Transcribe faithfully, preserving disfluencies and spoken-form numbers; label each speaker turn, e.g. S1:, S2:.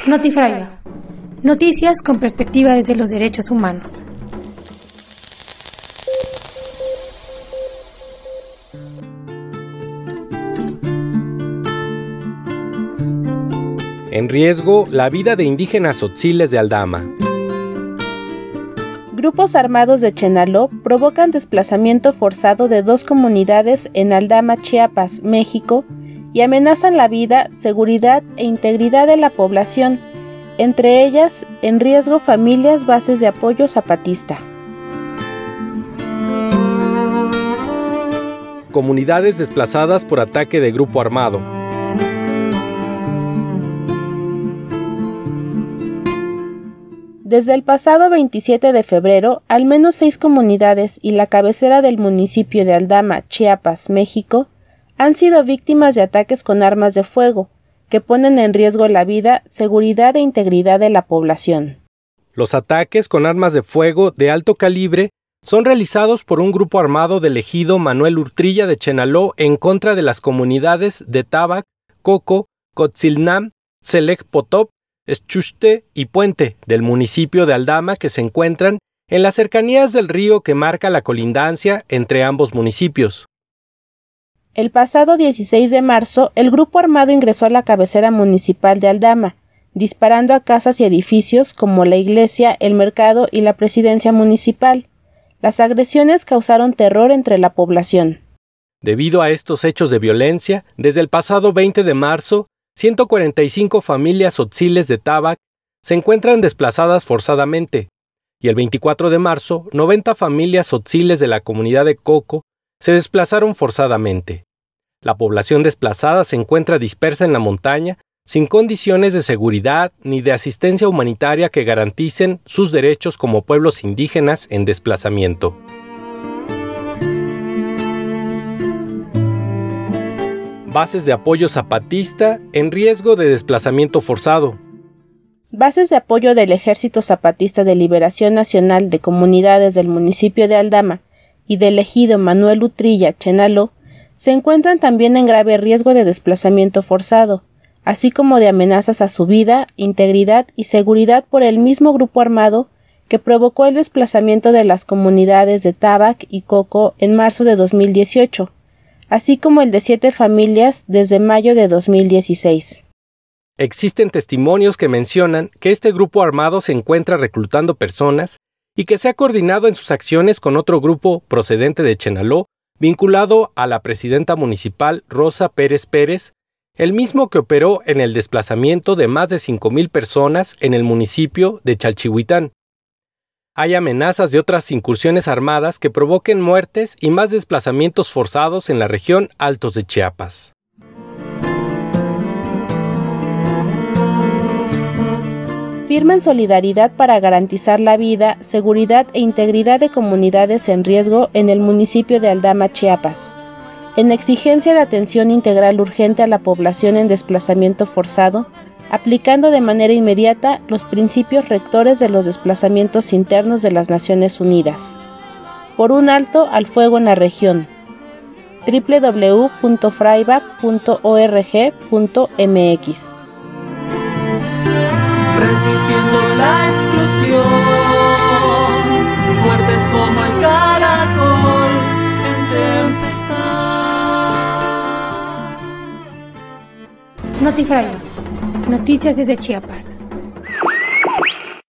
S1: Notifraiva. Noticias con perspectiva desde los derechos humanos.
S2: En riesgo, la vida de indígenas tzotziles de Aldama.
S3: Grupos armados de Chenaló provocan desplazamiento forzado de dos comunidades en Aldama, Chiapas, México, y amenazan la vida, seguridad e integridad de la población, entre ellas, en riesgo familias bases de apoyo zapatista.
S2: Comunidades desplazadas por ataque de grupo armado.
S3: Desde el pasado veintisiete de febrero, al menos seis comunidades y la cabecera del municipio de Aldama, Chiapas, México, han sido víctimas de ataques con armas de fuego, que ponen en riesgo la vida, seguridad e integridad de la población.
S2: Los ataques con armas de fuego de alto calibre son realizados por un grupo armado del ejido Manuel Urtrilla de Chenaló en contra de las comunidades de Tábac, Coco, Cotzilnam, Selec Potop, Exchuchte y Puente del municipio de Aldama, que se encuentran en las cercanías del río que marca la colindancia entre ambos municipios.
S3: El pasado dieciséis de marzo, el grupo armado ingresó a la cabecera municipal de Aldama, disparando a casas y edificios como la iglesia, el mercado y la presidencia municipal. Las agresiones causaron terror entre la población.
S2: Debido a estos hechos de violencia, desde el pasado veinte de marzo, ciento cuarenta y cinco familias tzotziles de Tábac se encuentran desplazadas forzadamente, y el veinticuatro de marzo, noventa familias tzotziles de la comunidad de Coco se desplazaron forzadamente. La población desplazada se encuentra dispersa en la montaña, sin condiciones de seguridad ni de asistencia humanitaria que garanticen sus derechos como pueblos indígenas en desplazamiento. Bases de apoyo zapatista en riesgo de desplazamiento forzado.
S3: Bases de apoyo del Ejército Zapatista de Liberación Nacional de comunidades del municipio de Aldama y del ejido Manuel Urtrilla, Chenaló, se encuentran también en grave riesgo de desplazamiento forzado, así como de amenazas a su vida, integridad y seguridad por el mismo grupo armado que provocó el desplazamiento de las comunidades de Tábac y Coco en marzo de dos mil dieciocho, así como el de siete familias desde mayo de dos mil dieciséis.
S2: Existen testimonios que mencionan que este grupo armado se encuentra reclutando personas y que se ha coordinado en sus acciones con otro grupo procedente de Chenaló, vinculado a la presidenta municipal Rosa Pérez Pérez, el mismo que operó en el desplazamiento de más de cinco mil personas en el municipio de Chalchihuitán. Hay amenazas de otras incursiones armadas que provoquen muertes y más desplazamientos forzados en la región Altos de Chiapas.
S3: Firman solidaridad para garantizar la vida, seguridad e integridad de comunidades en riesgo en el municipio de Aldama, Chiapas, en exigencia de atención integral urgente a la población en desplazamiento forzado, aplicando de manera inmediata los principios rectores de los desplazamientos internos de las Naciones Unidas. Por un alto al fuego en la región. doble u doble u doble u punto fraiva punto org punto m x.
S4: Resistiendo la exclusión, fuertes como el caracol en tempestad.
S1: Notifraiva. Noticias desde Chiapas.